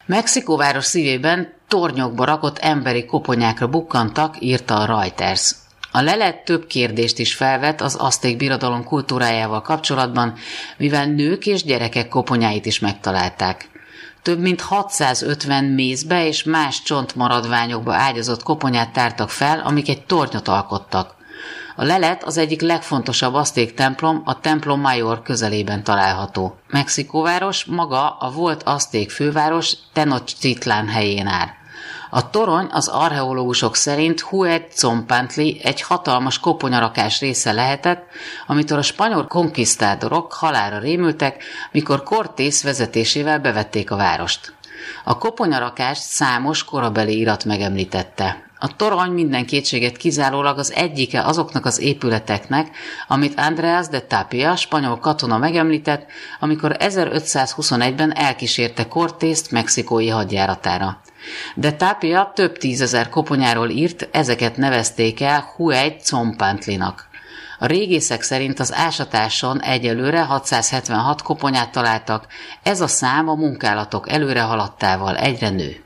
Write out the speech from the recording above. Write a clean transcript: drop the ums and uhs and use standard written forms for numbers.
Mexikóváros szívében tornyokba rakott emberi koponyákra bukkantak, írta a Reuters. A lelet több kérdést is felvet az azték birodalom kultúrájával kapcsolatban, mivel nők és gyerekek koponyáit is megtalálták. Több mint 650 mézbe és más csontmaradványokba ágyazott koponyát tártak fel, amik egy tornyot alkottak. A lelet az egyik legfontosabb azték templom, a Templo Mayor közelében található. Mexikóváros maga a volt azték főváros Tenochtitlán helyén áll. A torony az archeológusok szerint Huitzompantli egy hatalmas koponyarakás része lehetett, amitől a spanyol konkisztádorok halálra rémültek, mikor Cortés vezetésével bevették a várost. A koponyarakást számos korabeli irat megemlítette. A torony minden kétséget kizárólag az egyike azoknak az épületeknek, amit Andrés de Tapia, spanyol katona megemlített, amikor 1521-ben elkísérte Cortést mexikói hadjáratára. De Tapia több tízezer koponyáról írt, ezeket nevezték el Huitzompantlinak. A régészek szerint az ásatáson egyelőre 676 koponyát találtak, ez a szám a munkálatok előre haladtával egyre nő.